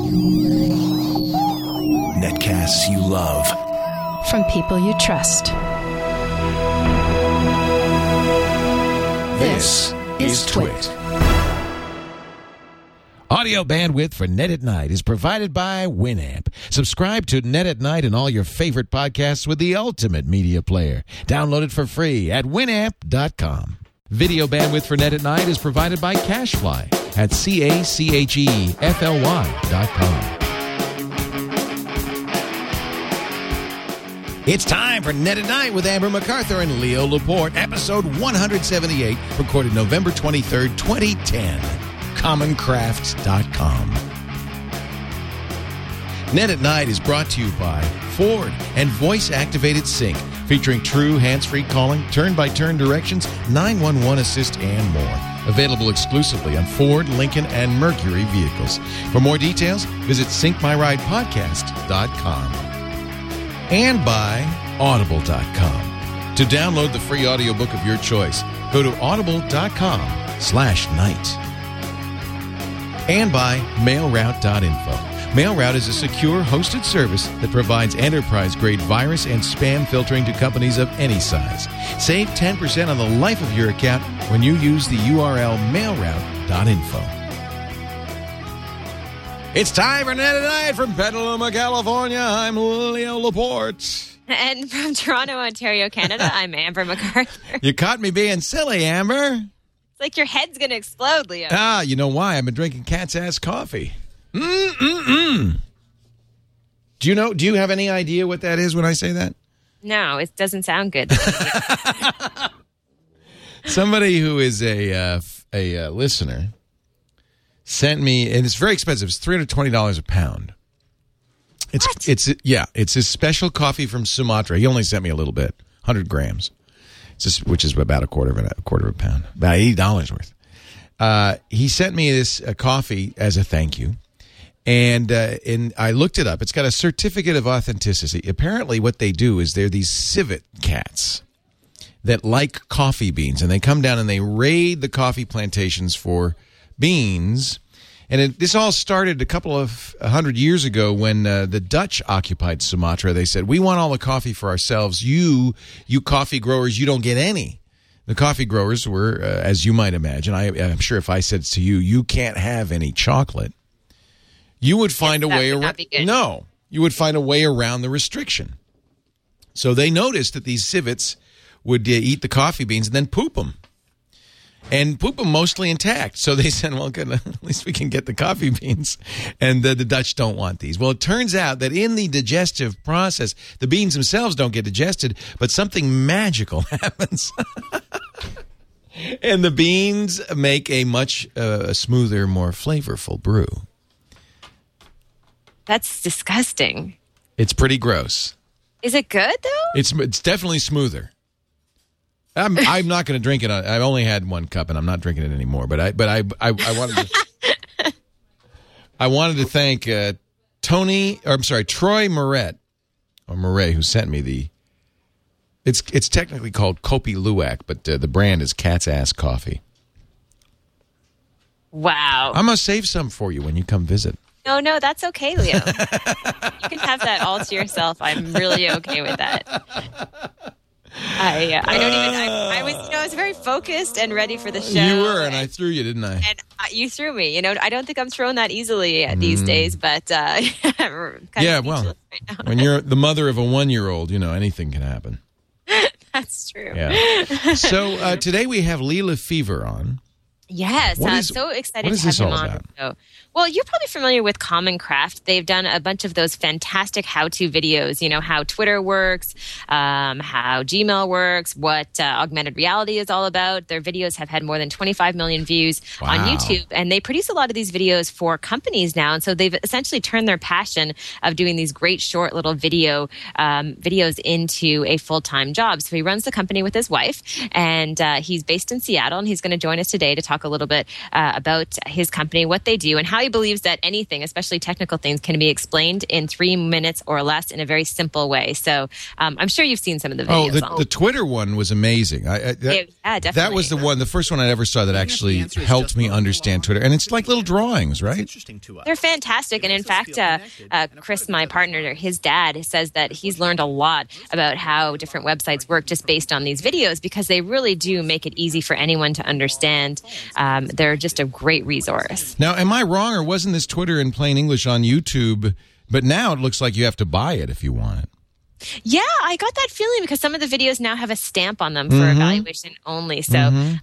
Netcasts you love. From people you trust. This is Twit. Audio bandwidth for Net at Night is provided by Winamp. Subscribe to Net at Night and all your favorite podcasts with the ultimate media player. Download it for free at winamp.com. Video bandwidth for Net at Night is provided by CashFly at CACHEFLY.com. It's time for Net at Night with Amber MacArthur and Leo Laporte, episode 178, recorded November 23rd, 2010. CommonCrafts.com. Net at Night is brought to you by Ford and voice-activated sync, featuring true hands-free calling, turn-by-turn directions, 911 assist, and more. Available exclusively on Ford, Lincoln, and Mercury vehicles. For more details, visit syncmyridepodcast.com. And by Audible.com. To download the free audiobook of your choice, go to audible.com/night. And by MailRoute.info. MailRoute is a secure hosted service that provides enterprise-grade virus and spam filtering to companies of any size. Save 10% on the life of your account when you use the URL MailRoute.info. It's time for Net at Night from Petaluma, California. I'm Leo Laporte. And from Toronto, Ontario, Canada, I'm Amber MacArthur. You caught me being silly, Amber. It's like your head's going to explode, Leo. You know why? I've been drinking cat's ass coffee. Do you have any idea what that is when I say that? No, it doesn't sound good. Somebody who is a listener sent me, and it's very expensive. It's $320 a pound. It's a special coffee from Sumatra. He only sent me a little bit, 100 grams. Which is about a quarter of a pound, about $80 worth. He sent me this coffee as a thank you, and I looked it up. It's got a certificate of authenticity. Apparently, what they do is they're these civet cats that like coffee beans, and they come down and they raid the coffee plantations for beans. And this all started a couple of 100 years ago when the Dutch occupied Sumatra. They said, we want all the coffee for ourselves. You coffee growers, you don't get any. The coffee growers were, as you might imagine, I'm sure if I said to you, you can't have any chocolate, you would find a way around. No, you would find a way around the restriction. So they noticed that these civets would eat the coffee beans and then poop them. And poop them mostly intact. So they said, well, good, at least we can get the coffee beans. And the Dutch don't want these. Well, it turns out that in the digestive process, the beans themselves don't get digested, but something magical happens. And the beans make a much smoother, more flavorful brew. That's disgusting. It's pretty gross. Is it good, though? It's definitely smoother. I'm not going to drink it. I've only had one cup, and I'm not drinking it anymore. But I wanted to. I wanted to thank Troy Moret, who sent me the. It's technically called Kopi Luwak, but the brand is Cat's Ass Coffee. Wow! I'm gonna save some for you when you come visit. No, that's okay, Leo. You can have that all to yourself. I'm really okay with that. I was very focused and ready for the show. You were, and I threw you, didn't I? And you threw me. I don't think I'm thrown that easily these days, but right when you're the mother of a 1-year-old, anything can happen. That's true. Yeah. So today we have Leela Fever on. Yes, so excited to have him on the show. Well, you're probably familiar with Common Craft. They've done a bunch of those fantastic how-to videos, how Twitter works, how Gmail works, what augmented reality is all about. Their videos have had more than 25 million views on YouTube, and they produce a lot of these videos for companies now. And so they've essentially turned their passion of doing these great short little videos into a full-time job. So he runs the company with his wife, and he's based in Seattle, and he's going to join us today to talk talk a little bit about his company, what they do, and how he believes that anything, especially technical things, can be explained in 3 minutes or less in a very simple way. So I'm sure you've seen some of the videos. Oh, the Twitter one was amazing. Yeah, definitely. That was the first one I ever saw that actually helped me understand Twitter. And it's like little drawings, right? Interesting to us. They're fantastic. And in fact, Chris, my partner, his dad, says that he's learned a lot about how different websites work just based on these videos, because they really do make it easy for anyone to understand. They're just a great resource. Now, am I wrong, or wasn't this Twitter in plain English on YouTube? But now it looks like you have to buy it if you want it. Yeah, I got that feeling because some of the videos now have a stamp on them for evaluation only. So,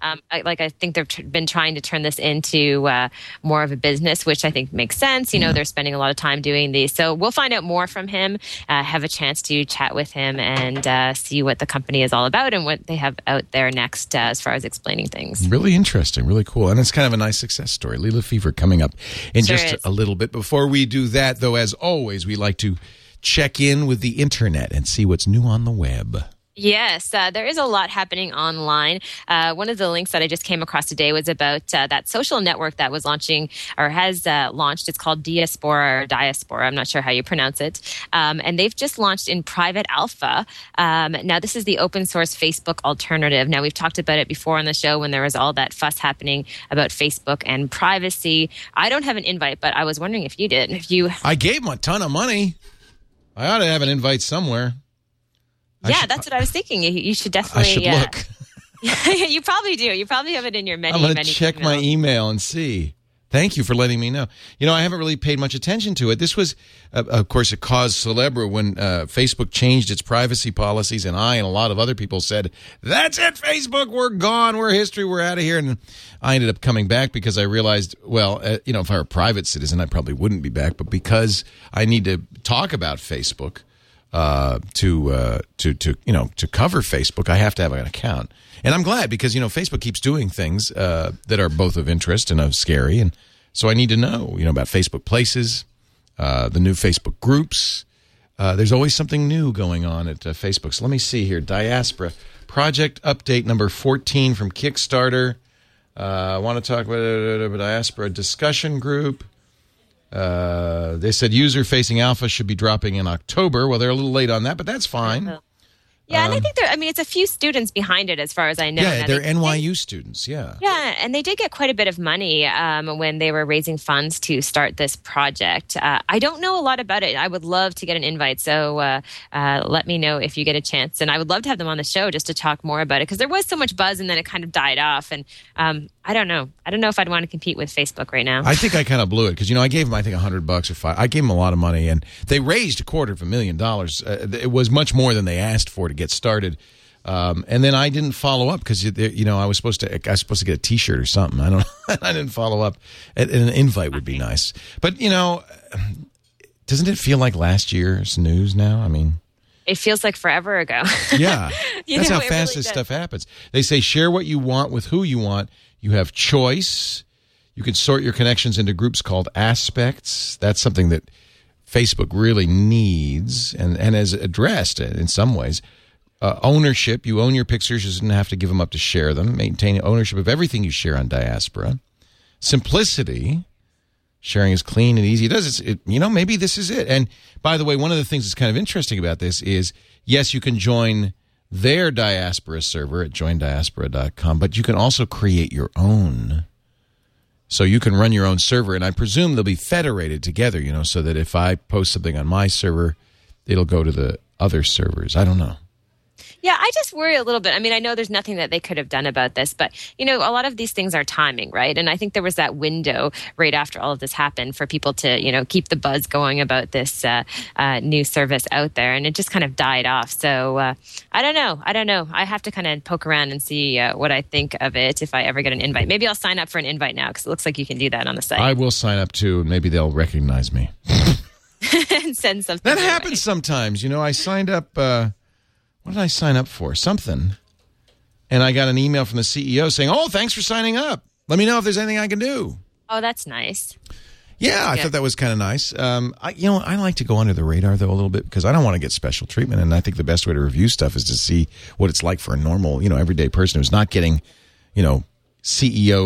I think they've been trying to turn this into more of a business, which I think makes sense. You know, they're spending a lot of time doing these. So we'll find out more from him, have a chance to chat with him, and see what the company is all about and what they have out there next as far as explaining things. Really interesting, really cool. And it's kind of a nice success story. Lila Fever coming up in just a little bit. Before we do that, though, as always, we like to check in with the internet and see what's new on the web. Yes, there is a lot happening online. One of the links that I just came across today was about that social network that was launching or has launched. It's called Diaspora or Diaspora. I'm not sure how you pronounce it. And they've just launched in private alpha. Now, this is the open source Facebook alternative. Now, we've talked about it before on the show when there was all that fuss happening about Facebook and privacy. I don't have an invite, but I was wondering if you did. I gave them a ton of money. I ought to have an invite somewhere. That's what I was thinking. You should definitely. I should look. You probably do. You probably have it in your many. I'm going to check my email and see. Thank you for letting me know. You know, I haven't really paid much attention to it. This was, of course, a cause célèbre when Facebook changed its privacy policies, and I and a lot of other people said, "That's it, Facebook. We're gone. We're history. We're out of here." And I ended up coming back because I realized, well, if I were a private citizen, I probably wouldn't be back. But because I need to talk about Facebook to cover Facebook, I have to have an account. And I'm glad because, Facebook keeps doing things that are both of interest and of scary. And so I need to know, about Facebook Places, the new Facebook groups. There's always something new going on at Facebook. So let me see here. Diaspora. Project update number 14 from Kickstarter. I want to talk about Diaspora discussion group. They said user-facing alpha should be dropping in October. Well, they're a little late on that, but that's fine. Yeah, and I think it's a few students behind it as far as I know. Yeah, they're NYU students, yeah. Yeah, and they did get quite a bit of money when they were raising funds to start this project. I don't know a lot about it. I would love to get an invite, so let me know if you get a chance. And I would love to have them on the show just to talk more about it, because there was so much buzz and then it kind of died off. And I don't know. I don't know if I'd want to compete with Facebook right now. I think I kind of blew it because, I gave them, I think, $100 or $5. I gave them a lot of money, and they raised $250,000. It was much more than they asked for to get started. And then I didn't follow up because, I was supposed to get a T-shirt or something. I don't know. I didn't follow up. An invite would be nice. But, doesn't it feel like last year's news now? I mean, it feels like forever ago. Yeah. That's how fast this stuff happens. They say share what you want with who you want. You have choice. You can sort your connections into groups called aspects. That's something that Facebook really needs and has addressed in some ways. Ownership. You own your pictures. You shouldn't have to give them up to share them. Maintain ownership of everything you share on Diaspora. Simplicity. Sharing is clean and easy. Maybe this is it. And by the way, one of the things that's kind of interesting about this is, yes, you can join their Diaspora server at joindiaspora.com, but you can also create your own. So you can run your own server, and I presume they'll be federated together, so that if I post something on my server, it'll go to the other servers. I don't know. Yeah, I just worry a little bit. I mean, I know there's nothing that they could have done about this, but, a lot of these things are timing, right? And I think there was that window right after all of this happened for people to, keep the buzz going about this new service out there, and it just kind of died off. So I don't know. I have to kind of poke around and see what I think of it if I ever get an invite. Maybe I'll sign up for an invite now because it looks like you can do that on the site. I will sign up too, and maybe they'll recognize me. And send something. That happens sometimes. I signed up... what did I sign up for? Something. And I got an email from the CEO saying, "Oh, thanks for signing up. Let me know if there's anything I can do." Oh, that's nice. Yeah, I thought that was kind of nice. I like to go under the radar, though, a little bit because I don't want to get special treatment. And I think the best way to review stuff is to see what it's like for a normal, everyday person who's not getting, CEO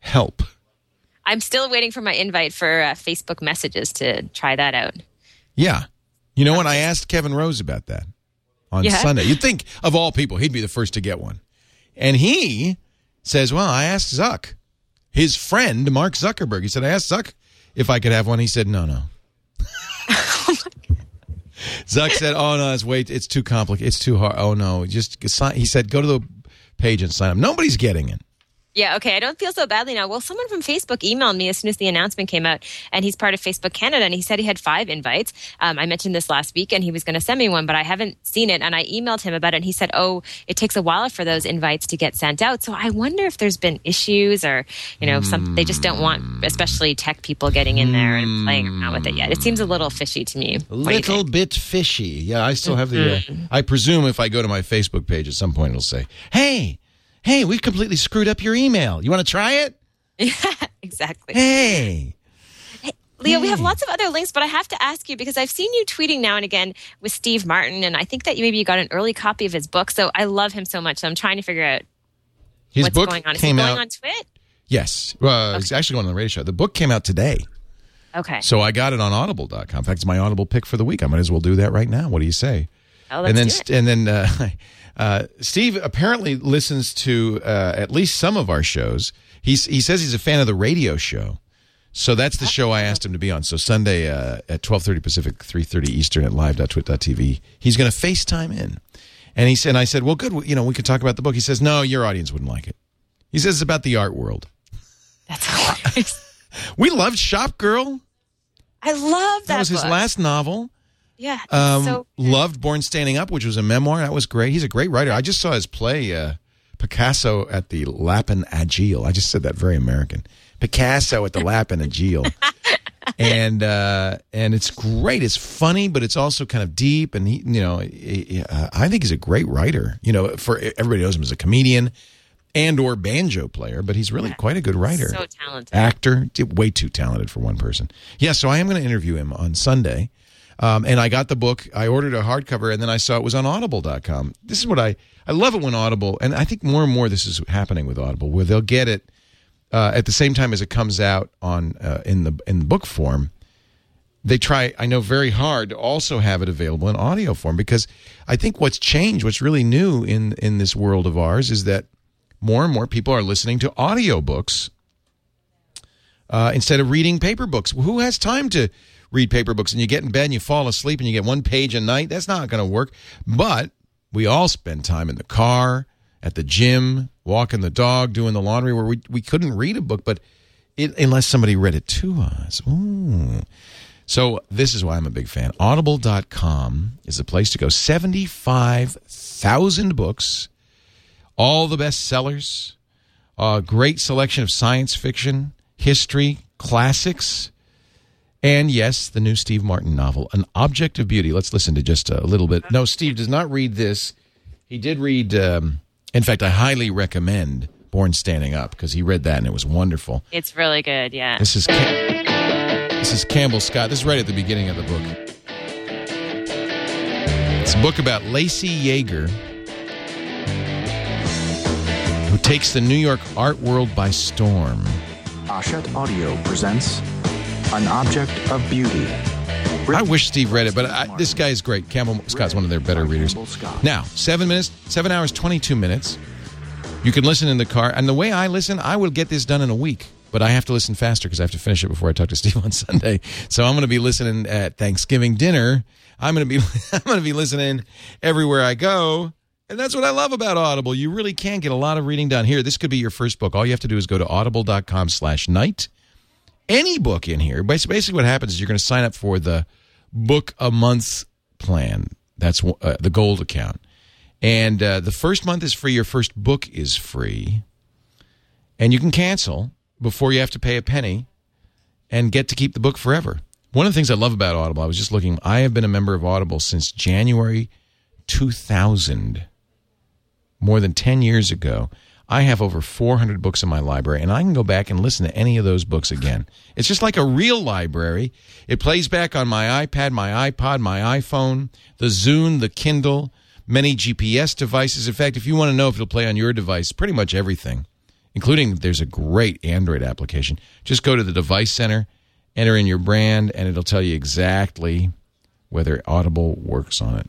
help. I'm still waiting for my invite for Facebook messages to try that out. Yeah. You know what? I asked Kevin Rose about that on Sunday. You'd think, of all people, he'd be the first to get one. And he says, well, I asked Zuck, his friend, Mark Zuckerberg. He said, I asked Zuck if I could have one. He said, no. Zuck said, oh, no, it's too complicated. It's too hard. Oh, no. He said, go to the page and sign up. Nobody's getting it. Yeah, okay. I don't feel so badly now. Well, someone from Facebook emailed me as soon as the announcement came out, and he's part of Facebook Canada, and he said he had 5 invites. I mentioned this last week, and he was going to send me one, but I haven't seen it, and I emailed him about it, and he said, it takes a while for those invites to get sent out. So I wonder if there's been issues or, they just don't want, especially tech people, getting in there and playing around with it yet. It seems a little fishy to me. A little bit fishy. Yeah, I still have the... I presume if I go to my Facebook page at some point, it'll say, Hey, we've completely screwed up your email. You want to try it? Yeah, exactly. Hey, Leo, we have lots of other links, but I have to ask you because I've seen you tweeting now and again with Steve Martin, and I think that maybe you got an early copy of his book. So I love him so much. So I'm trying to figure out his what's book going on. Is came he going out, on Twit? Yes. He's actually going on the radio show. The book came out today. Okay. So I got it on Audible.com. In fact, it's my Audible pick for the week. I might as well do that right now. What do you say? Oh, let's do it. And then Steve apparently listens to at least some of our shows. He says he's a fan of the radio show. So that's the show I asked him to be on. So Sunday at 12:30 Pacific, 3:30 Eastern at live.twit.tv. He's going to FaceTime in. And I said, well, good. We could talk about the book. He says, no, your audience wouldn't like it. He says it's about the art world. That's hilarious. We loved Shop Girl. I love that That was his book. last novel. Yeah. Loved Born Standing Up, which was a memoir. That was great. He's a great writer. I just saw his play, Picasso at the Lapin Agile. I just said that very American. Picasso at the Lapin Agile. And it's great. It's funny, but it's also kind of deep. And I think he's a great writer. For everybody knows him as a comedian and/or banjo player, but he's really quite a good writer. So talented. Actor, way too talented for one person. Yeah, so I am going to interview him on Sunday. And I got the book. I ordered a hardcover, and then I saw it was on Audible.com. This is what I love it when Audible, and I think more and more this is happening with Audible, where they'll get it at the same time as it comes out on in the book form. They try, I know, very hard to also have it available in audio form, because I think what's changed, what's really new in this world of ours, is that more and more people are listening to audiobooks instead of reading paper books. Who has time to read paper books? And you get in bed and you fall asleep and you get 1 page a night. That's not going to work. But we all spend time in the car, at the gym, walking the dog, doing the laundry, where we couldn't read a book, but unless somebody read it to us. Ooh. So this is why I'm a big fan. Audible.com is the place to go. 75,000 books, all the best sellers, a great selection of science fiction, history, classics, and yes, the new Steve Martin novel, An Object of Beauty. Let's listen to just a little bit. No, Steve does not read this. He did read, in fact, I highly recommend Born Standing Up, because he read that and it was wonderful. It's really good, yeah. This is Campbell Scott. This is right at the beginning of the book. It's a book about Lacey Yeager, who takes the New York art world by storm. Hachette Audio presents An Object of Beauty. I wish Steve read it, but this guy is great. Campbell Scott's one of their better readers. Now, 7 hours, 22 minutes. You can listen in the car. And the way I listen, I will get this done in a week. But I have to listen faster because I have to finish it before I talk to Steve on Sunday. So I'm going to be listening at Thanksgiving dinner. I'm going to be listening everywhere I go. And that's what I love about Audible. You really can get a lot of reading done. Here, this could be your first book. All you have to do is go to audible.com/night. Any book in here. Basically what happens is you're going to sign up for the book a month plan. That's the gold account. And the first month is free. Your first book is free. And you can cancel before you have to pay a penny and get to keep the book forever. One of the things I love about Audible, I was just looking, I have been a member of Audible since January 2000. More than 10 years ago. I have over 400 books in my library, and I can go back and listen to any of those books again. It's just like a real library. It plays back on my iPad, my iPod, my iPhone, the Zune, the Kindle, many GPS devices. In fact, if you want to know if it'll play on your device, pretty much everything. including there's a great Android application. Just go to the Device Center, enter in your brand, and it'll tell you exactly whether Audible works on it.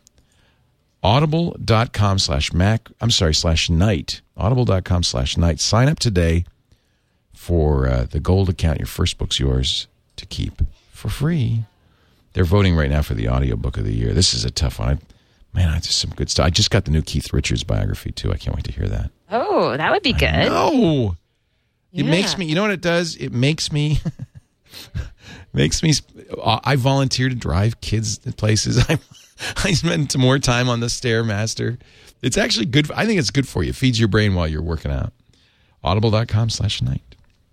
Audible.com/Night. Audible.com/Night. Sign up today for the gold account. Your first book's yours to keep for free. They're voting right now for the audiobook of the year. This is a tough one. Man, just some good stuff. I just got the new Keith Richards biography, too. I can't wait to hear that. Oh, that would be good. No. It makes me, you know what it does? It makes me, I volunteer to drive kids to places. I spend more time on the Stairmaster. It's actually good. I think it's good for you. It feeds your brain while you're working out. Audible.com/Night.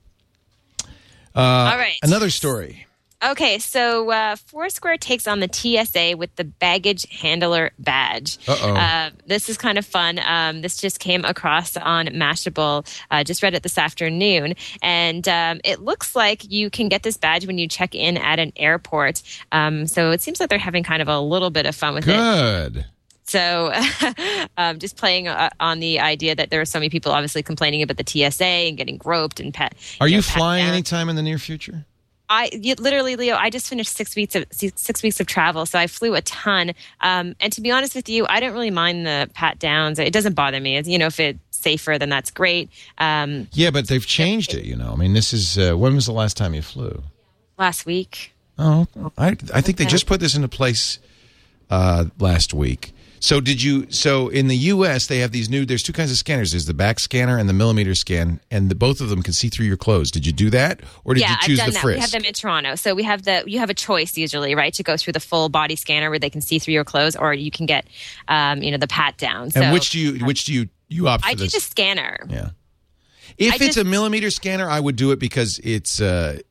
All right. Another story. Okay, so Foursquare takes on the TSA with the baggage handler badge. This is kind of fun. This just came across on Mashable. Just read it this afternoon. And it looks like you can get this badge when you check in at an airport. So it seems like they're having kind of a little bit of fun with it. Good. So just playing on the idea that there are so many people obviously complaining about the TSA and getting groped and pat. Are you flying anytime in the near future? Literally, Leo, I just finished 6 weeks of travel, so I flew a ton. And to be honest with you, I don't really mind the pat downs. It doesn't bother me. If it's safer, then that's great. Yeah, but they've changed it. I mean, this is when was the last time you flew? Last week. Oh, I think they just put this into place last week. So in the U.S., they have there's two kinds of scanners. There's the back scanner and the millimeter scan, and both of them can see through your clothes. Did you do that? Or did you choose the Frisk? We have them in Toronto. So you have a choice usually, right, to go through the full body scanner where they can see through your clothes, or you can get, the pat down. So, and which do you opt for? I do the scanner. Yeah. If it's a millimeter scanner, I would do it because it's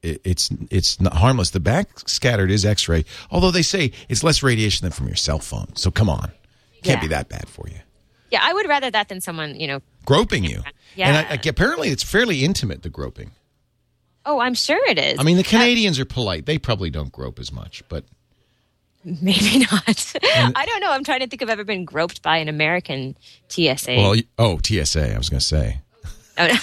not harmless. The back scattered is X-ray, although they say it's less radiation than from your cell phone. So come on. Can't be that bad for you. Yeah, I would rather that than someone, groping you. Yeah. And apparently it's fairly intimate, the groping. Oh, I'm sure it is. I mean, the Canadians are polite. They probably don't grope as much, but... Maybe not. I don't know. I'm trying to think if I've ever been groped by an American TSA. Well, TSA, I was going to say. Oh, no.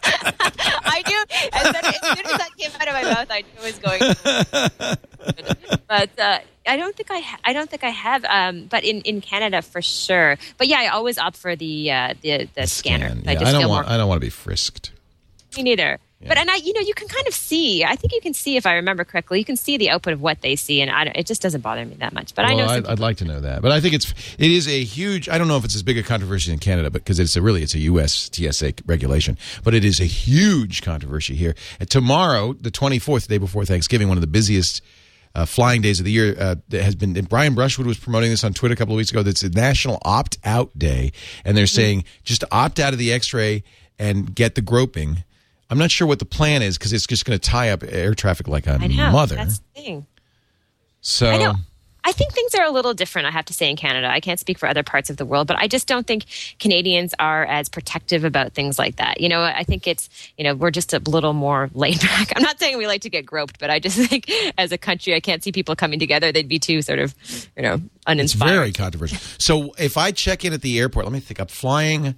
I knew, as soon as that came out of my mouth, I knew it was going to. But I don't think I have. But in Canada for sure. But yeah, I always opt for the scanner. Yeah, I don't want to be frisked. Me neither. Yeah. But you can kind of see. I think you can see, if I remember correctly, you can see the output of what they see, and it just doesn't bother me that much. But I know I'd like to know that. But I think it is a huge. I don't know if it's as big a controversy in Canada, but because it's a U.S. TSA regulation, but it is a huge controversy here. And tomorrow, the 24th, the day before Thanksgiving, one of the busiest flying days of the year, that has been. Brian Brushwood was promoting this on Twitter a couple of weeks ago. That's a National Opt-Out Day, and they're saying just opt out of the X-ray and get the groping. I'm not sure what the plan is because it's just going to tie up air traffic like a mother. That's the thing. So I know. I think things are a little different, I have to say, in Canada. I can't speak for other parts of the world, but I just don't think Canadians are as protective about things like that. I think it's, we're just a little more laid back. I'm not saying we like to get groped, but I just think as a country, I can't see people coming together. They'd be too sort of, uninspired. It's very controversial. So if I check in at the airport, let me think. I'm flying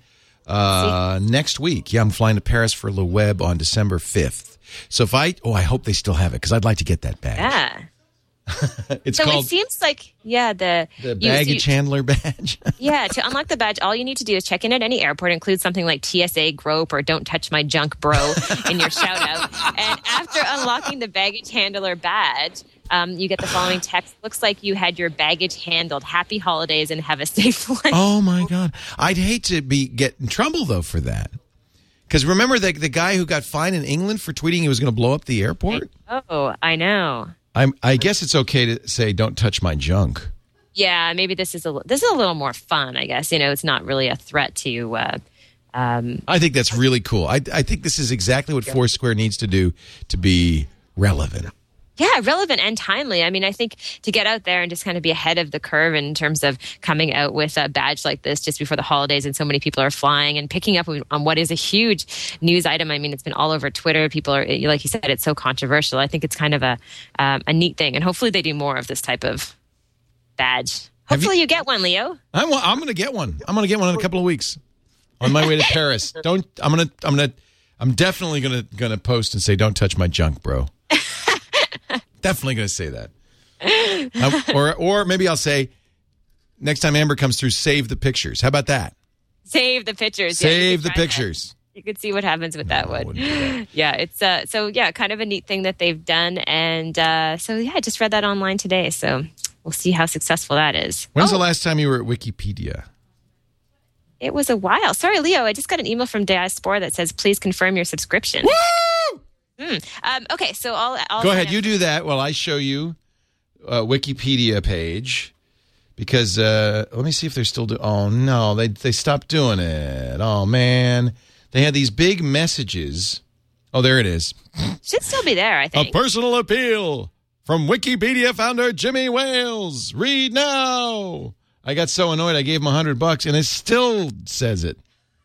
next week. Yeah, I'm flying to Paris for Le Web on December 5th. So if I hope they still have it because I'd like to get that badge. Yeah. It's so called, it seems like, the baggage handler badge. Yeah, to unlock the badge, all you need to do is check in at any airport, include something like TSA grope or don't touch my junk bro in your shout out. And after unlocking the baggage handler badge, you get the following text. Looks like you had your baggage handled. Happy holidays and have a safe flight. Oh my God. I'd hate to get in trouble though for that. Because remember the guy who got fined in England for tweeting he was going to blow up the airport? Oh, I know. I guess it's okay to say don't touch my junk. Yeah, maybe this is a little more fun, I guess. It's not really a threat to I think that's really cool. I think this is exactly what Foursquare needs to do to be relevant. Yeah, relevant and timely. I mean, I think to get out there and just kind of be ahead of the curve in terms of coming out with a badge like this just before the holidays and so many people are flying and picking up on what is a huge news item. I mean, it's been all over Twitter. People are, like you said, it's so controversial. I think it's kind of a neat thing. And hopefully they do more of this type of badge. Hopefully you get one, Leo. I'm going to get one. I'm going to get one in a couple of weeks on my way to Paris. I'm going to I'm definitely gonna post and say, "Don't touch my junk, bro." Definitely gonna say that. Or maybe I'll say, next time Amber comes through, save the pictures. How about that? Save the pictures. Save the pictures. You could see what happens with that one. Yeah, it's kind of a neat thing that they've done, and I just read that online today. So we'll see how successful that is. When's the last time you were at Wikipedia? It was a while. Sorry, Leo. I just got an email from Diaspora that says, "Please confirm your subscription." Woo! Okay, so I'll go ahead. You do that while I show you a Wikipedia page. Because let me see if they're still doing. Oh no, they stopped doing it. Oh man, they had these big messages. Oh, there it is. Should still be there, I think. A personal appeal from Wikipedia founder Jimmy Wales. Read now. I got so annoyed I gave him $100, and it still says it.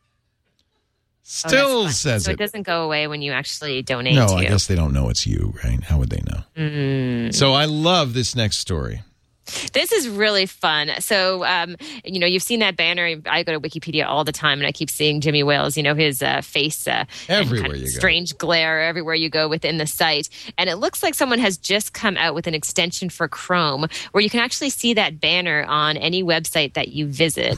Still says it. So it doesn't go away when you actually donate. No, I guess they don't know it's you, right? How would they know? So I love this next story. This is really fun. So, you've seen that banner. I go to Wikipedia all the time, and I keep seeing Jimmy Wales, his face. Everywhere you go. Strange glare everywhere you go within the site. And it looks like someone has just come out with an extension for Chrome where you can actually see that banner on any website that you visit.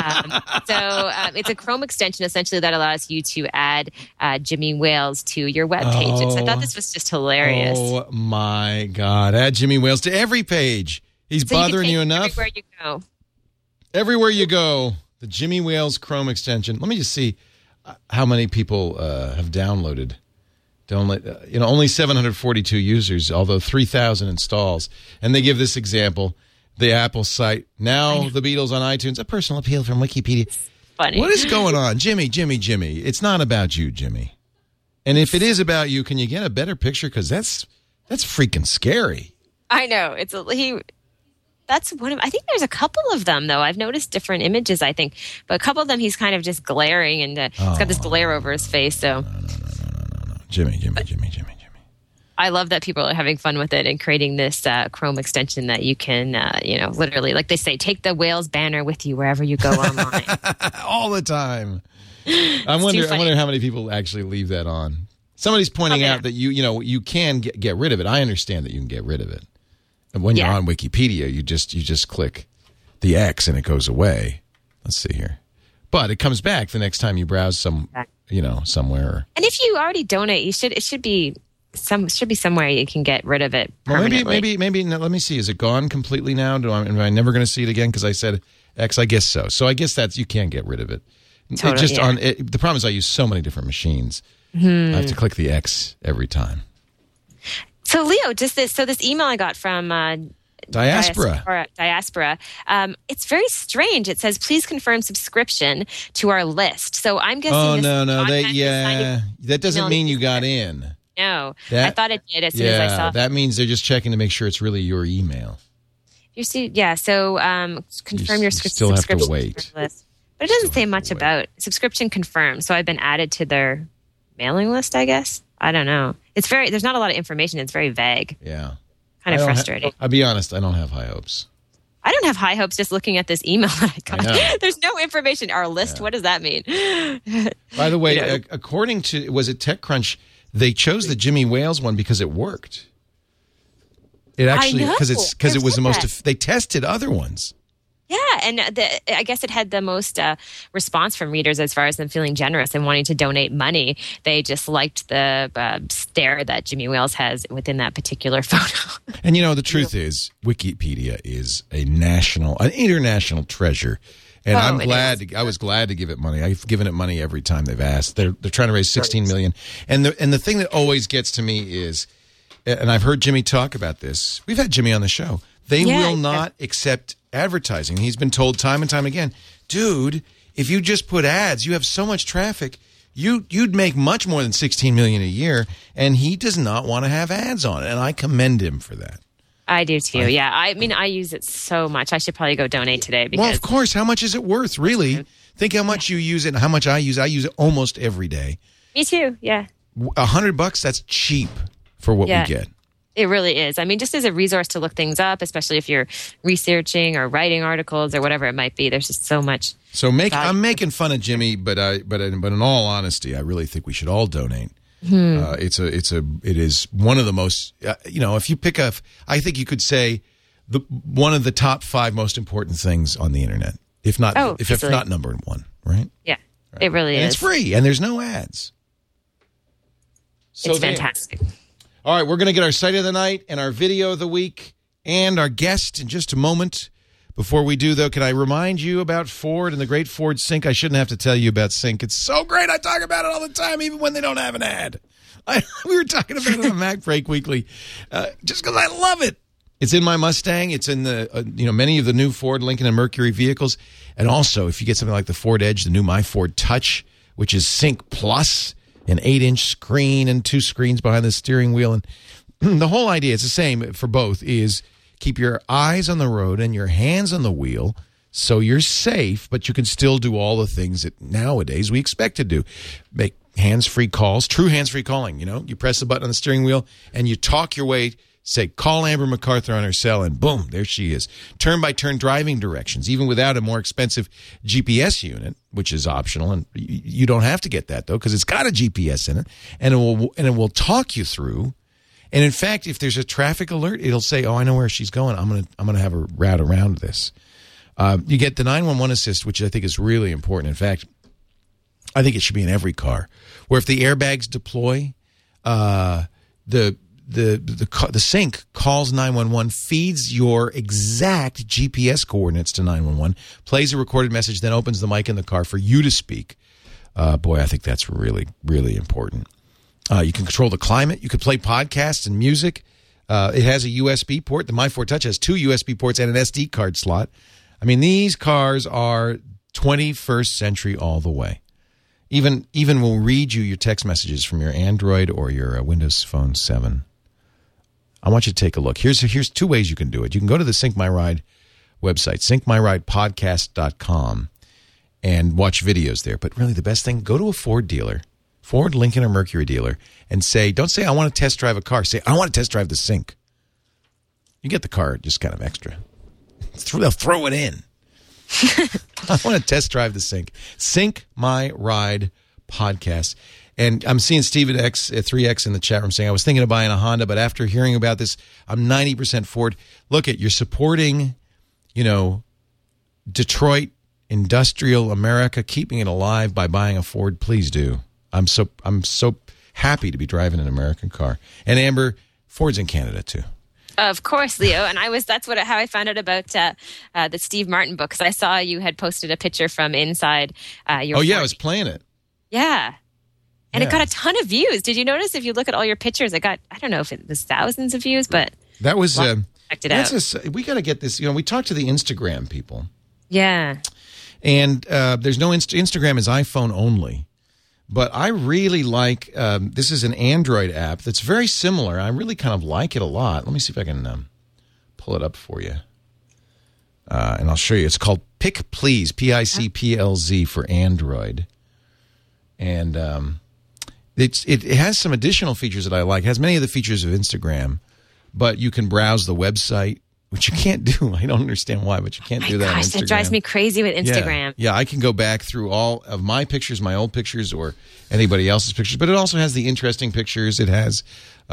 It's a Chrome extension, essentially, that allows you to add Jimmy Wales to your web pages. I thought this was just hilarious. Oh, my God. Add Jimmy Wales to every page. He's bothering you enough. Everywhere you go. Everywhere you go. The Jimmy Wales Chrome extension. Let me just see how many people have downloaded. Only 742 users, although 3,000 installs. And they give this example. The Apple site. Now the Beatles on iTunes. A personal appeal from Wikipedia. It's funny. What is going on? Jimmy. It's not about you, Jimmy. And if it is about you, can you get a better picture? Because that's freaking scary. I know. That's one of. I think there's a couple of them though. I've noticed different images. I think, but a couple of them he's kind of just glaring, and he's got this glare over his face. So, no. Jimmy. I love that people are having fun with it and creating this Chrome extension that you can, literally, like they say, take the Wales banner with you wherever you go online. All the time. I wonder how many people actually leave that on. Somebody's pointing out that you can get rid of it. I understand that you can get rid of it. And when you're on Wikipedia, you just click the X and it goes away. Let's see here. But it comes back the next time you browse somewhere. And if you already donate, it should be somewhere you can get rid of it permanently. Well, maybe let me see. Is it gone completely now? Am I never going to see it again because I said X? I guess so. So I guess you can't get rid of it. Totally, the problem is I use so many different machines. I have to click the X every time. So, Leo, this email I got from Diaspora. It's very strange. It says, please confirm subscription to our list. So I'm guessing. Oh, no. That doesn't mean you got in. No. I thought it did as soon as I saw it. That means they're just checking to make sure it's really your email. You see, so confirm your subscription still have to wait. List. But it doesn't say much about subscription confirmed. So I've been added to their mailing list, I guess. I don't know. There's not a lot of information. It's very vague. Yeah. Kind of frustrating. I'll be honest, I don't have high hopes. I don't have high hopes just looking at this email that I got. There's no information. Our list, what does that mean? By the way, according to, was it TechCrunch, they chose the Jimmy Wales one because it worked. It actually, because it was the most, they tested other ones. Yeah, and I guess it had the most response from readers as far as them feeling generous and wanting to donate money. They just liked the stare that Jimmy Wales has within that particular photo. And the truth is, Wikipedia is an international treasure. And I was glad to give it money. I've given it money every time they've asked. They're trying to raise $16 million. And the thing that always gets to me is, and I've heard Jimmy talk about this. We've had Jimmy on the show. They will not accept advertising. He's been told time and time again, dude, if you just put ads, you have so much traffic, you'd make much more than $16 million a year, and he does not want to have ads on it, and I commend him for that. I do too. I mean, I use it so much. I should probably go donate today. Well, of course. How much is it worth, really? Think how much you use it and how much I use it. I use it almost every day. Me too, yeah. $100, that's cheap for what we get. It really is. I mean, just as a resource to look things up, especially if you're researching or writing articles or whatever it might be. There's just so much. So I'm making fun of Jimmy, but in all honesty, I really think we should all donate. It is one of the most, if you pick up, I think you could say one of the top 5 most important things on the internet, if not number one, right? Yeah, right. It really is. It's free and there's no ads. So it's fantastic. All right, we're going to get our site of the night and our video of the week and our guest in just a moment. Before we do, though, can I remind you about Ford and the great Ford Sync? I shouldn't have to tell you about Sync. It's so great. I talk about it all the time, even when they don't have an ad. We were talking about it on Mac Break Weekly just because I love it. It's in my Mustang. It's in the many of the new Ford, Lincoln, and Mercury vehicles. And also, if you get something like the Ford Edge, the new My Ford Touch, which is Sync Plus, an 8-inch screen and 2 screens behind the steering wheel. And the whole idea, it's the same for both, is keep your eyes on the road and your hands on the wheel so you're safe, but you can still do all the things that nowadays we expect to do. Make hands-free calls, true hands-free calling. You press the button on the steering wheel and you talk your way, say, call Amber MacArthur on her cell, and boom, there she is. Turn-by-turn driving directions, even without a more expensive GPS unit, which is optional. And you don't have to get that, though, because it's got a GPS in it, and it will talk you through. And in fact, if there's a traffic alert, it'll say, "Oh, I know where she's going. I'm gonna have her route around this." You get the 911 assist, which I think is really important. In fact, I think it should be in every car, where if the airbags deploy, the Sync calls 911, feeds your exact GPS coordinates to 911, plays a recorded message, then opens the mic in the car for you to speak. Boy, I think that's really, really important. You can control the climate. You can play podcasts and music. It has a USB port. The My Ford Touch has 2 USB ports and an SD card slot. I mean, these cars are 21st century all the way. Even will read you your text messages from your Android or your Windows Phone 7. I want you to take a look. Here's 2 ways you can do it. You can go to the Sync My Ride website, syncmyridepodcast.com, and watch videos there. But really the best thing, go to a Ford dealer, Ford, Lincoln, or Mercury dealer, and don't say, I want to test drive a car. Say, I want to test drive the Sync. You get the car just kind of extra. They'll throw it in. I want to test drive the Sync. Sync My Ride Podcast. And I'm seeing Steven X, 3X in the chat room saying, I was thinking of buying a Honda, but after hearing about this, I'm 90% Ford. Look, you're supporting, Detroit, industrial America, keeping it alive by buying a Ford. Please do. I'm so happy to be driving an American car. And Amber, Ford's in Canada too. Of course, Leo. And that's how I found out about the Steve Martin book, because I saw you had posted a picture from inside your Ford. I was playing it. Yeah. And it got a ton of views. Did you notice if you look at all your pictures, it got, I don't know if it was thousands of views, but that was checked it out. We got to get this. We talked to the Instagram people. Yeah. And there's no Instagram is iPhone only. But I really like, this is an Android app that's very similar. I really kind of like it a lot. Let me see if I can pull it up for you. And I'll show you. It's called Pick Please, PICPLZ for Android. And it has some additional features that I like. It has many of the features of Instagram, but you can browse the website, which you can't do. I don't understand why, but you can't do that on Instagram. That drives me crazy with Instagram. Yeah, I can go back through all of my pictures, my old pictures, or anybody else's pictures. But it also has the interesting pictures. It has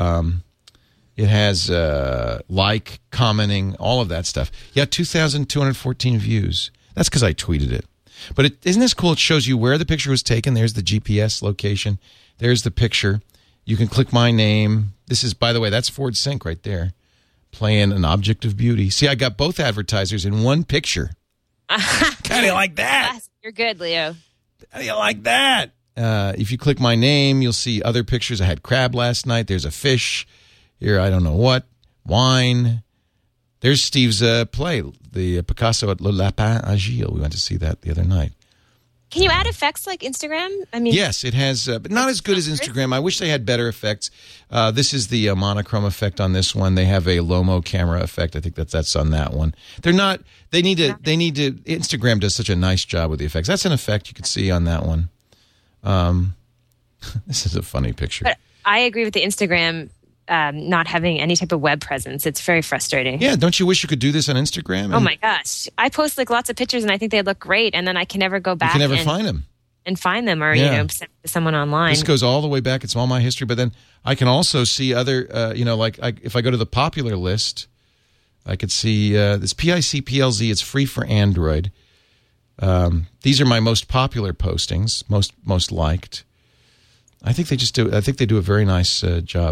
like, commenting, all of that stuff. Yeah, 2,214 views. That's because I tweeted it. But isn't this cool? It shows you where the picture was taken. There's the GPS location. There's the picture. You can click my name. This is, by the way, that's Ford Sync right there, playing an object of beauty. See, I got both advertisers in one picture. Kind of like that. You're good, Leo. How do you like that? If you click my name, you'll see other pictures. I had crab last night. There's a fish. Here, I don't know what. Wine. There's Steve's play, the Picasso at Le Lapin Agile. We went to see that the other night. Can you add effects like Instagram? I mean, yes, it has, but not as good as Instagram. I wish they had better effects. This is the monochrome effect on this one. They have a Lomo camera effect. I think that's on that one. They're not. They need to. Instagram does such a nice job with the effects. That's an effect you could see on that one. This is a funny picture. But I agree with the Instagram not having any type of web presence. It's very frustrating. Yeah, don't you wish you could do this on Instagram? Oh my gosh. I post like lots of pictures and I think they look great, and then I can never go back. You can never find them. And find them, or send it to someone online. This goes all the way back. It's all my history. But then I can also see other, if I go to the popular list, I could see this PICPLZ. It's free for Android. These are my most popular postings, most liked. I think they do a very nice job.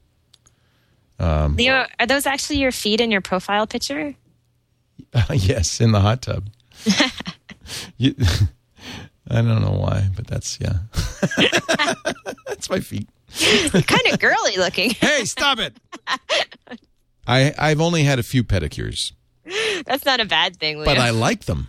Leo, are those actually your feed and your profile picture? Yes, in the hot tub. I don't know why, but that's that's my feet. Kind of girly looking. Hey, stop it! I've only had a few pedicures. That's not a bad thing, Leo. But I like them.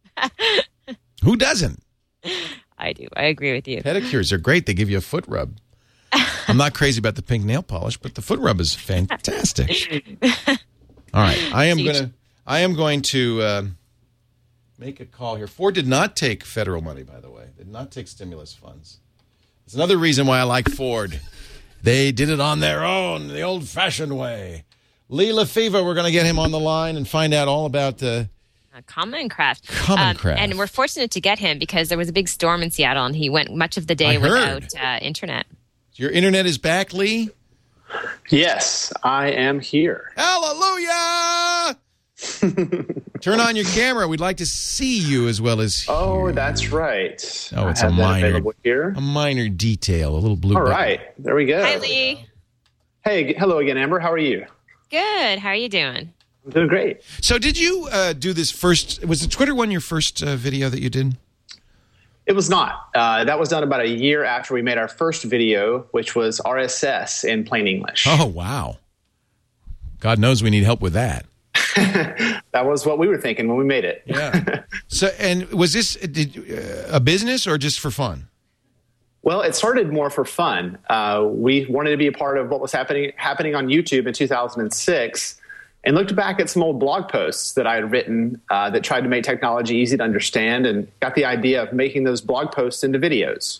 Who doesn't? I do. I agree with you. Pedicures are great. They give you a foot rub. I'm not crazy about the pink nail polish, but the foot rub is fantastic. All right, I am going to make a call here. Ford did not take federal money, by the way. They did not take stimulus funds. It's another reason why I like Ford. They did it on their own, the old-fashioned way. Lee Lefeva, we're going to get him on the line and find out all about Common Craft. Craft. And we're fortunate to get him because there was a big storm in Seattle, and he went much of the day without internet. Your internet is back, Lee? Yes, I am here. Hallelujah! Turn on your camera. We'd like to see you as well as hear. Oh, that's right. Oh, it's a minor detail, a little blue button. All right, there we go. Hi, Lee. Hey, hello again, Amber. How are you? Good. How are you doing? I'm doing great. So did you do this first? Was the Twitter one your first video that you did? It was not. That was done about a year after we made our first video, which was RSS in plain English. Oh, wow. God knows we need help with that. That was what we were thinking when we made it. Yeah. So, and was this a business or just for fun? Well, it started more for fun. We wanted to be a part of what was happening on YouTube in 2006 and looked back at some old blog posts that I had written that tried to make technology easy to understand, and got the idea of making those blog posts into videos.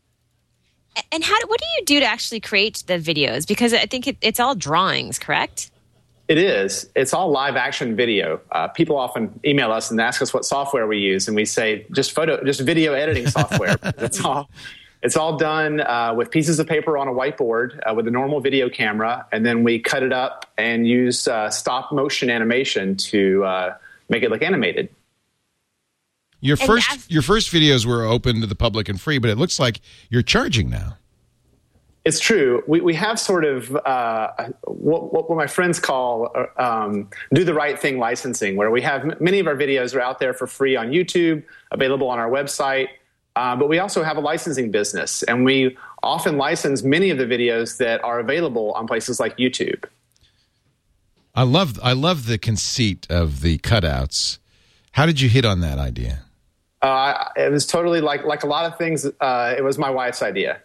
And what do you do to actually create the videos? Because I think it's all drawings, correct? It is. It's all live action video. People often email us and ask us what software we use, and we say just video editing software. It's all done with pieces of paper on a whiteboard with a normal video camera, and then we cut it up and use stop motion animation to make it look animated. Your first videos were open to the public and free, but it looks like you're charging now. It's true. We have sort of what my friends call do the right thing licensing, where we have many of our videos are out there for free on YouTube, available on our website. But we also have a licensing business, and we often license many of the videos that are available on places like YouTube. I love the conceit of the cutouts. How did you hit on that idea? It was totally like a lot of things. It was my wife's idea.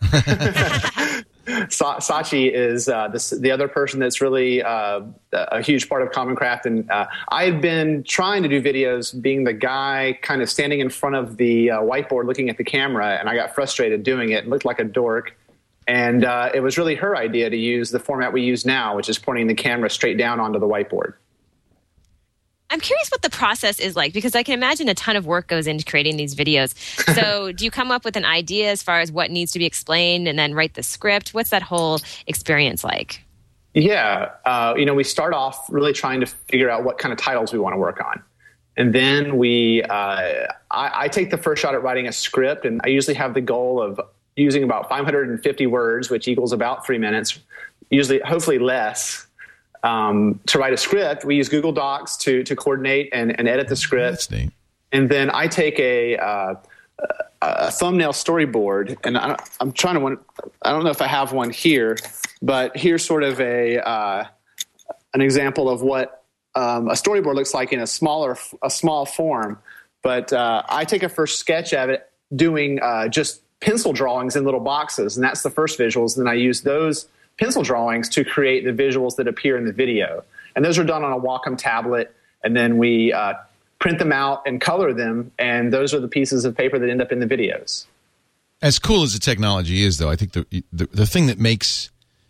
Sachi is the other person that's really a huge part of Common Craft. And I had been trying to do videos being the guy kind of standing in front of the whiteboard looking at the camera, and I got frustrated doing it and looked like a dork. And it was really her idea to use the format we use now, which is pointing the camera straight down onto the whiteboard. I'm curious what the process is like, because I can imagine a ton of work goes into creating these videos. So do you come up with an idea as far as what needs to be explained and then write the script? What's that whole experience like? Yeah. We start off really trying to figure out what kind of titles we want to work on. And then I take the first shot at writing a script, and I usually have the goal of using about 550 words, which equals about 3 minutes, hopefully less. To write a script, we use Google Docs to coordinate and edit the script. That's neat. And then I take a thumbnail storyboard, and I'm trying to. I don't know if I have one here, but here's sort of an example of what a storyboard looks like in a small form. But I take a first sketch of it, doing just pencil drawings in little boxes, and that's the first visuals. And then I use those pencil drawings to create the visuals that appear in the video. And those are done on a Wacom tablet, and then we print them out and color them, and those are the pieces of paper that end up in the videos. As cool as the technology is, though, I think the thing that makes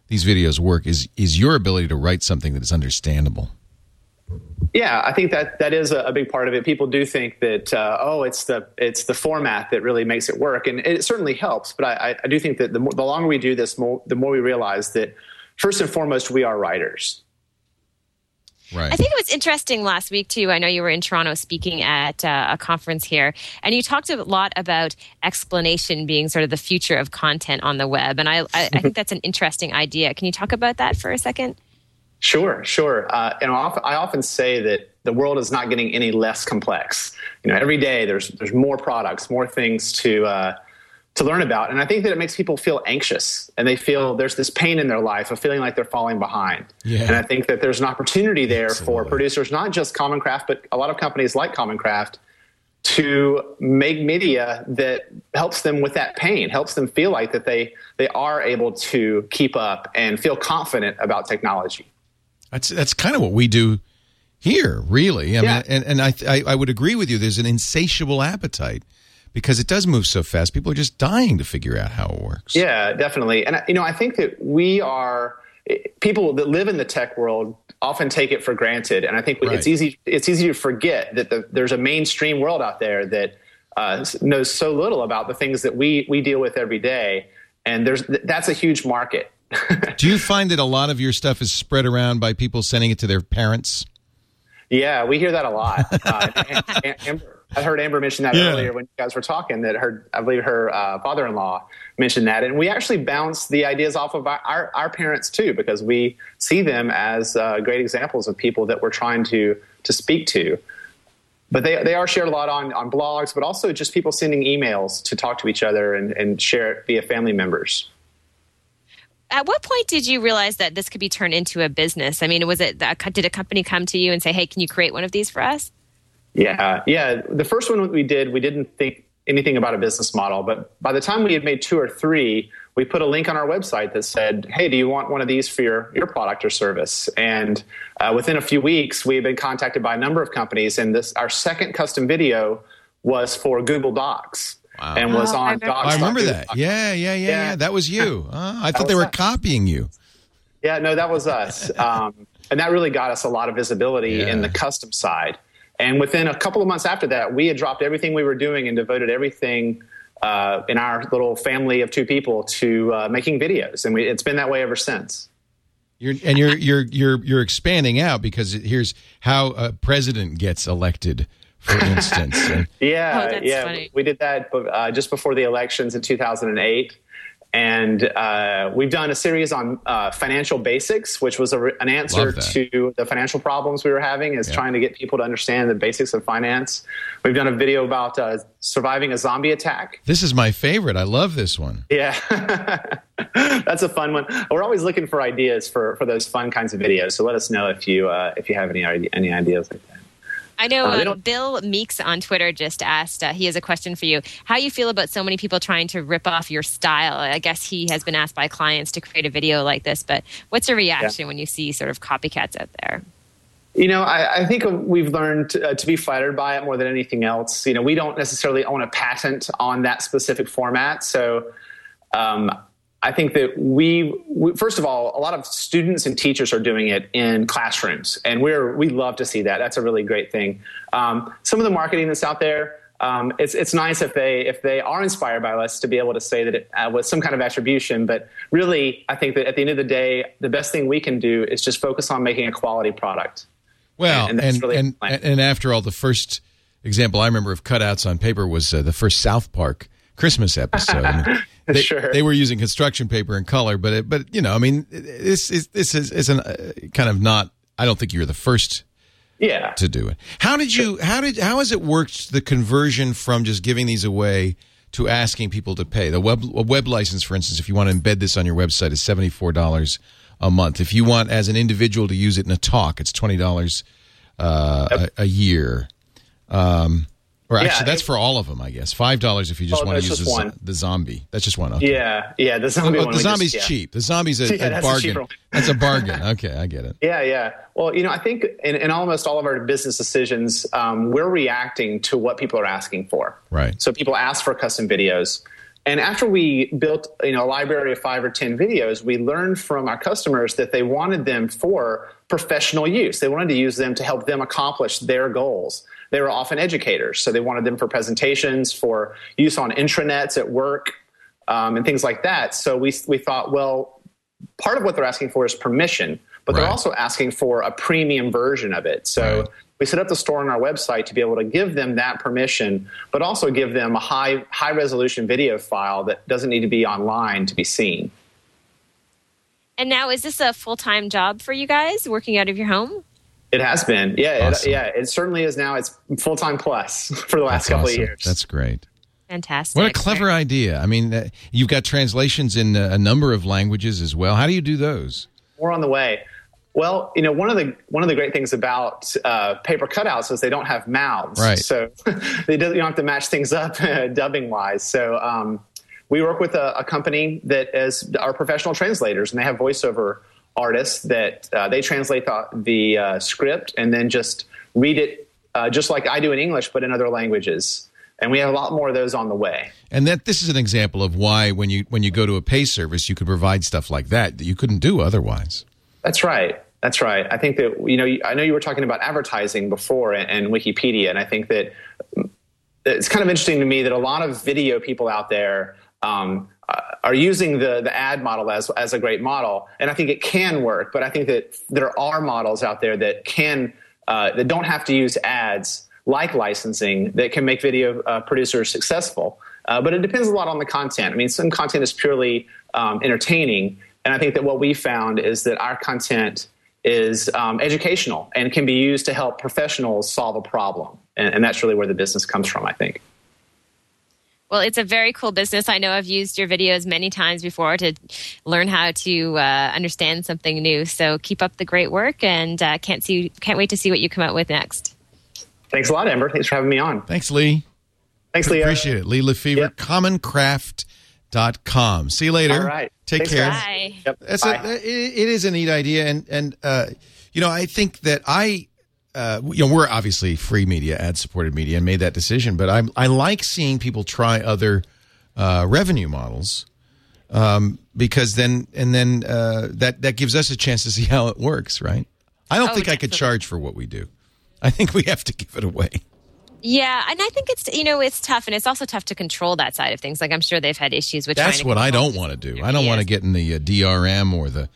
these videos work is your ability to write something that is understandable. Yeah, I think that is a big part of it. People do think that it's the format that really makes it work, and it certainly helps. But I do think that the longer we do this, the more we realize that first and foremost we are writers. Right. I think it was interesting last week, too. I know you were in Toronto speaking at a conference here, and you talked a lot about explanation being sort of the future of content on the web. And I think that's an interesting idea. Can you talk about that for a second? Sure. I often say that the world is not getting any less complex. Every day there's more products, more things to learn about. And I think that it makes people feel anxious, and they feel there's this pain in their life of feeling like they're falling behind. Yeah. And I think that there's an opportunity there for producers, not just Common Craft, but a lot of companies like Common Craft, to make media that helps them with that pain, helps them feel like that they are able to keep up and feel confident about technology. That's kind of what we do here, really. I mean, and I would agree with you. There's an insatiable appetite, because it does move so fast. People are just dying to figure out how it works. Yeah, definitely. And, I think that people that live in the tech world often take it for granted. And I think it's easy to forget that there's a mainstream world out there that knows so little about the things that we deal with every day. And that's a huge market. Do you find that a lot of your stuff is spread around by people sending it to their parents? Yeah, we hear that a lot. I heard Amber mention that earlier when you guys were talking, that I believe her father-in-law mentioned that. And we actually bounce the ideas off of our parents, too, because we see them as great examples of people that we're trying to speak to. But they are shared a lot on blogs, but also just people sending emails to talk to each other and share it via family members. At what point did you realize that this could be turned into a business? I mean, did a company come to you and say, hey, can you create one of these for us? Yeah. The first one we didn't think anything about a business model. But by the time we had made 2 or 3, we put a link on our website that said, hey, do you want one of these for your product or service? And within a few weeks, we had been contacted by a number of companies. And our second custom video was for Google Docs. Wow. And was on Docs. I remember that. Yeah. That was you. I thought they were copying you. Yeah, no, that was us. And that really got us a lot of visibility in the custom side. And within a couple of months after that, we had dropped everything we were doing and devoted everything in our little family of 2 people to making videos. And it's been that way ever since. You're expanding out, because here's how a president gets elected, for instance. Funny. We did that just before the elections in 2008. And we've done a series on financial basics, which was an answer to the financial problems we were having, is trying to get people to understand the basics of finance. We've done a video about surviving a zombie attack. This is my favorite. I love this one. Yeah, that's a fun one. We're always looking for ideas for those fun kinds of videos. So let us know if you have any ideas like that. I know Bill Meeks on Twitter just asked, he has a question for you. How you feel about so many people trying to rip off your style? I guess he has been asked by clients to create a video like this, but what's your reaction when you see sort of copycats out there? I think we've learned to be flattered by it more than anything else. We don't necessarily own a patent on that specific format. So I think that we first of all, a lot of students and teachers are doing it in classrooms, and we love to see that. That's a really great thing. Some of the marketing that's out there, it's nice if they are inspired by us to be able to say that it was some kind of attribution. But really, I think that at the end of the day, the best thing we can do is just focus on making a quality product. Well, and after all, the first example I remember of cutouts on paper was the first South Park Christmas episode. I mean, they were using construction paper and color, but this is kind of not. I don't think you're the first to do it. How has it worked, the conversion from just giving these away to asking people to pay? A web license, for instance, if you want to embed this on your website, is $74 a month. If you want as an individual to use it in a talk, it's $20 a year. That's for all of them, I guess. $5 if you just want to use the zombie. That's just one. Okay. Yeah. The zombie one. The zombie's cheap. The zombie's a bargain. That's a bargain. Okay, I get it. Yeah. Well, I think in almost all of our business decisions, we're reacting to what people are asking for. Right. So people ask for custom videos. And after we built, a library of 5 or 10 videos, we learned from our customers that they wanted them for professional use. They wanted to use them to help them accomplish their goals. They were often educators, so they wanted them for presentations, for use on intranets at work, and things like that. So we thought, well, part of what they're asking for is permission, but they're also asking for a premium version of it. So we set up the store on our website to be able to give them that permission, but also give them a high resolution video file that doesn't need to be online to be seen. And now, is this a full-time job for you guys, working out of your home? It has been. Yeah, awesome. It certainly is now. It's full-time plus for the last couple of years. That's great. Fantastic. What a clever idea. I mean, you've got translations in a number of languages as well. How do you do those? More on the way. Well, one of the great things about paper cutouts is they don't have mouths, right? So you don't have to match things up dubbing wise. So we work with a company that is our professional translators, and they have voiceover artists that they translate the script and then just read it just like I do in English, but in other languages. And we have a lot more of those on the way. And this is an example of why when you go to a pay service, you could provide stuff like that you couldn't do otherwise. That's right. I think that, I know you were talking about advertising before and Wikipedia, and I think that it's kind of interesting to me that a lot of video people out there are using the ad model as a great model, and I think it can work, but I think that there are models out there that that don't have to use ads like licensing that can make video producers successful. But it depends a lot on the content. I mean, some content is purely entertaining, and I think that what we found is that our content is educational and can be used to help professionals solve a problem. And that's really where the business comes from, I think. Well, it's a very cool business. I know I've used your videos many times before to learn how to understand something new. So keep up the great work, and can't wait to see what you come out with next. Thanks a lot, Amber. Thanks for having me on. Thanks, Lee. Thanks, Lee. Appreciate it. Lee Lefevre, yep. commoncraft.com. See you later. All right. Take Thanks, care. Bye. Yep. It is a neat idea, and I think that we're obviously free media, ad-supported media, and made that decision. But I like seeing people try other revenue models because then that gives us a chance to see how it works, right? I don't think I could charge for what we do. I think we have to give it away. Yeah, and I think it's tough, and it's also tough to control that side of things. Like, I'm sure they've had issues with. That's what I don't want to do. I don't want to get in the DRM or the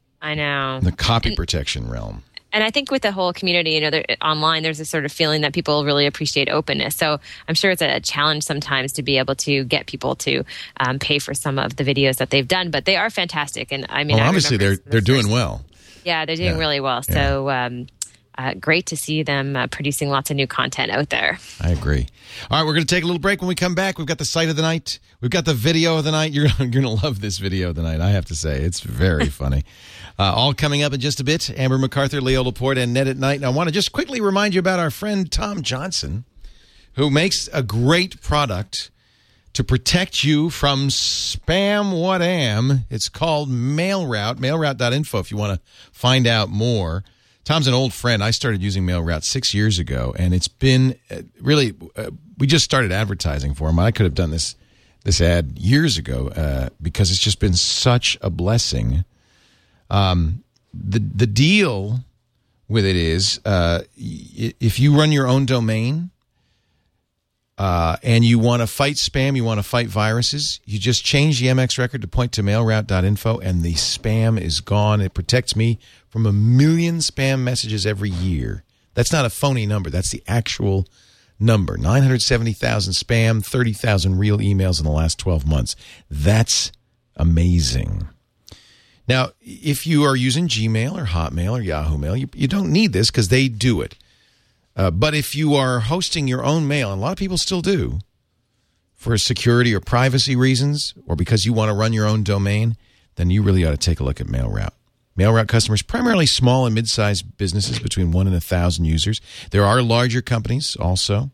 copy protection realm. And I think with the whole community, online, there's a sort of feeling that people really appreciate openness. So I'm sure it's a challenge sometimes to be able to get people to pay for some of the videos that they've done, but they are fantastic. And I mean, obviously they're doing well. Yeah, they're doing really well. So great to see them producing lots of new content out there. I agree. All right, we're going to take a little break. When we come back, we've got the site of the night. We've got the video of the night. You're going to love this video of the night, I have to say. It's very funny. All coming up in just a bit. Amber MacArthur, Leo Laporte, and Ned at Night. And I want to just quickly remind you about our friend Tom Johnson, who makes a great product to protect you from spam what-am. It's called MailRoute, mailroute.info if you want to find out more. Tom's an old friend. I started using MailRoute 6 years ago, and it's been really we just started advertising for him. I could have done this ad years ago because it's just been such a blessing. The deal with it is if you run your own domain and you want to fight spam, you want to fight viruses, you just change the MX record to point to mailroute.info and the spam is gone. It protects me from 1 million spam messages every year. That's not a phony number. That's the actual number. 970,000 spam, 30,000 real emails in the last 12 months. That's amazing. Now, if you are using Gmail or Hotmail or Yahoo Mail, you don't need this because they do it. But if you are hosting your own mail, and a lot of people still do, for security or privacy reasons, or because you want to run your own domain, then you really ought to take a look at MailRoute. MailRoute customers, primarily small and mid-sized businesses between 1 and 1,000 users. There are larger companies also.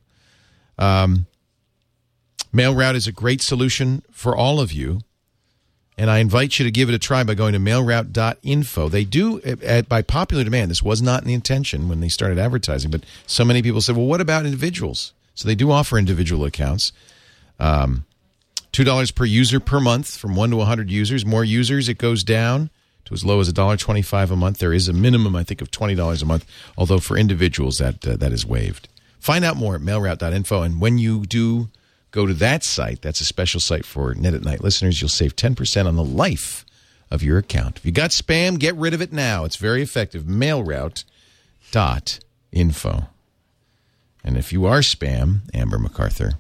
MailRoute is a great solution for all of you. And I invite you to give it a try by going to mailroute.info. They do, by popular demand, this was not the intention when they started advertising, but so many people said, well, what about individuals? So they do offer individual accounts. $2 per user per month from 1 to 100 users. More users, it goes down to as low as $1.25 a month. There is a minimum, I think, of $20 a month, although for individuals that is waived. Find out more at mailroute.info, and when you do go to that site, that's a special site for Net at Night listeners, you'll save 10% on the life of your account. If you got spam, get rid of it now. It's very effective. Mailroute.info. And if you are spam, Amber MacArthur.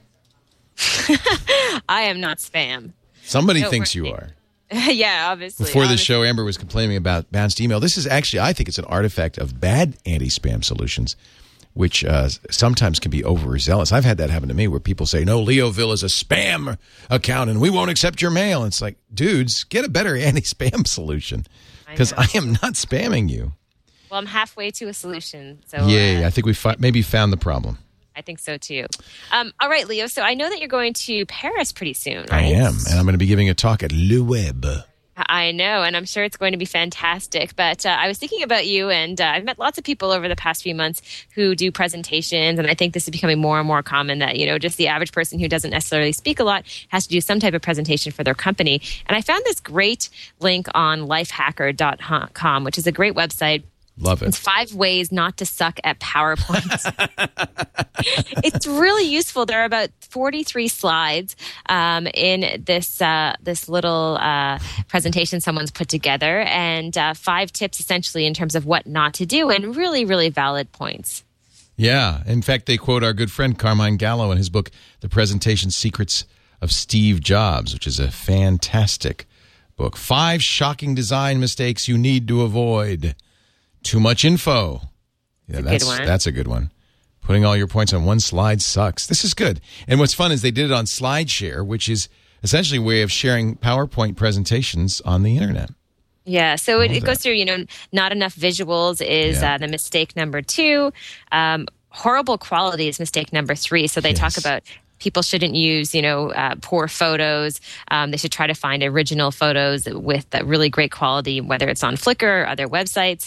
I am not spam. Somebody thinks you are. Yeah, obviously. Before this show, Amber was complaining about bounced email. This is actually, I think it's an artifact of bad anti-spam solutions, which sometimes can be overzealous. I've had that happen to me where people say, no, Leoville is a spam account and we won't accept your mail. And it's like, dudes, get a better anti-spam solution because I am not spamming you. Well, I'm halfway to a solution. So yay, I think we maybe found the problem. I think so, too. All right, Leo, so I know that you're going to Paris pretty soon, right? I am, and I'm going to be giving a talk at Le Web. I know, and I'm sure it's going to be fantastic. But I was thinking about you, and I've met lots of people over the past few months who do presentations, and I think this is becoming more and more common that, just the average person who doesn't necessarily speak a lot has to do some type of presentation for their company. And I found this great link on lifehacker.com, which is a great website. Love it. It's 5 ways not to suck at PowerPoint. It's really useful. There are about 43 slides in this little presentation someone's put together, and 5 tips essentially in terms of what not to do, and really, really valid points. Yeah. In fact, they quote our good friend Carmine Gallo in his book, The Presentation Secrets of Steve Jobs, which is a fantastic book. 5 shocking design mistakes you need to avoid. Too much info. Yeah, that's a good one. Putting all your points on one slide sucks. This is good. And what's fun is they did it on SlideShare, which is essentially a way of sharing PowerPoint presentations on the internet. Yeah, so it goes through, not enough visuals is the mistake number 2. Horrible quality is mistake number 3. So they talk about people shouldn't use, poor photos. They should try to find original photos with really great quality, whether it's on Flickr or other websites,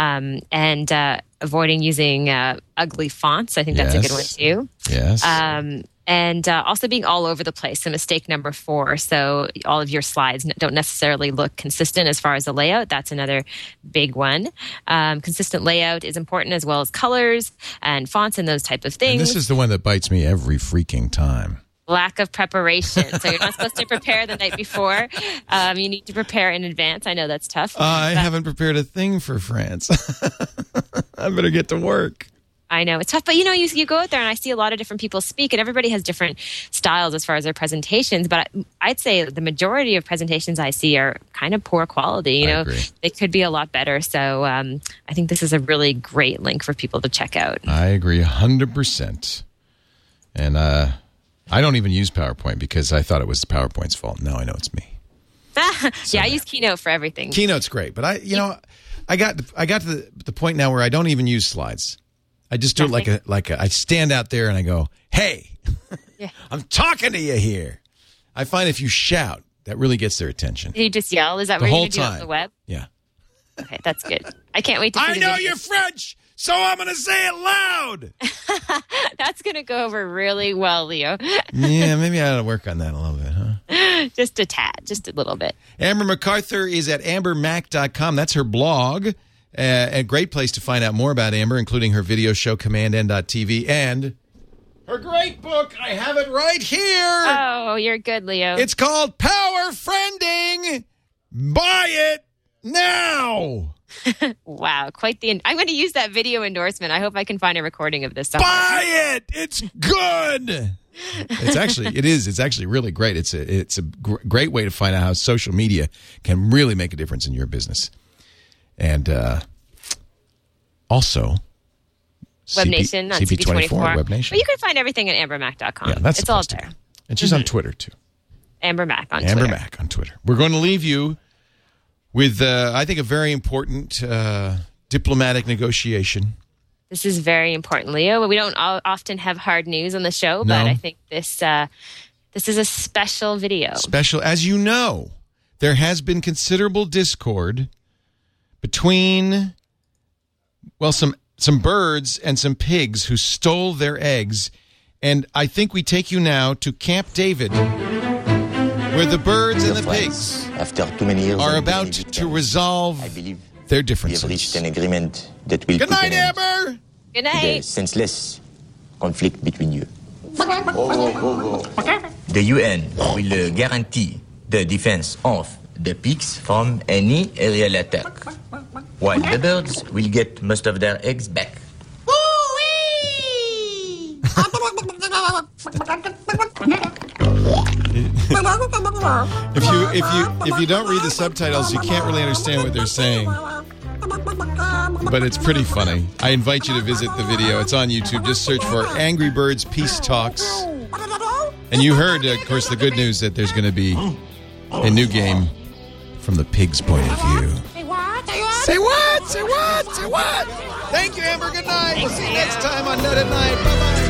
and avoiding using ugly fonts. I think that's a good one too. Yes. And also being all over the place. So mistake number 4. So all of your slides don't necessarily look consistent as far as the layout. That's another big one. Consistent layout is important, as well as colors and fonts and those type of things. And this is the one that bites me every freaking time. Lack of preparation. So you're not supposed to prepare the night before. You need to prepare in advance. I know that's tough. I haven't prepared a thing for France. I better get to work. I know. It's tough. But, you go out there and I see a lot of different people speak, and everybody has different styles as far as their presentations. But I'd say the majority of presentations I see are kind of poor quality. I agree. They could be a lot better. So I think this is a really great link for people to check out. I agree 100%. And I don't even use PowerPoint because I thought it was PowerPoint's fault. Now I know it's me. I use Keynote for everything. Keynote's great. But I got to the point now where I don't even use slides. I just do it like I stand out there and I go, hey, I'm talking to you here. I find if you shout, that really gets their attention. You just yell? Is that what you're going to do on the web? Yeah. Okay, that's good. I can't wait to see I know you're French, so I'm going to say it loud. That's going to go over really well, Leo. Yeah, maybe I ought to work on that a little bit, huh? Just a tad, just a little bit. Amber MacArthur is at ambermac.com. That's her blog. A great place to find out more about Amber, including her video show, CommandN.tv, and her great book. I have it right here. Oh, you're good, Leo. It's called Power Friending. Buy it now. Wow, quite the... I'm going to use that video endorsement. I hope I can find a recording of this somewhere. Buy it. It's good. It's actually really great. It's a great way to find out how social media can really make a difference in your business. And also, Web Nation on CP24. Web Nation. But you can find everything at ambermac.com. Yeah, that's it's all there. And she's on Twitter, too. Amber Mac on Twitter. Amber Mac on Twitter. We're going to leave you with, I think, a very important diplomatic negotiation. This is very important, Leo. We don't often have hard news on the show, but I think this is a special video. Special. As you know, there has been considerable discord between, some birds and some pigs who stole their eggs. And I think we take you now to Camp David where the birds and the pigs after too many years are about to resolve their differences. We have reached an agreement that will Good night, Amber! Good night. The senseless conflict between you. The UN will guarantee the defense of the pigs from any aerial attack, while the birds will get most of their eggs back. If you don't read the subtitles, you can't really understand what they're saying. But it's pretty funny. I invite you to visit the video. It's on YouTube. Just search for Angry Birds Peace Talks. And you heard, of course, the good news that there's going to be a new game from the pig's point of view. Say what? Say what? Say what? Say what? Thank you, Amber. Good night. We'll see you next time on Net at Night. Bye-bye.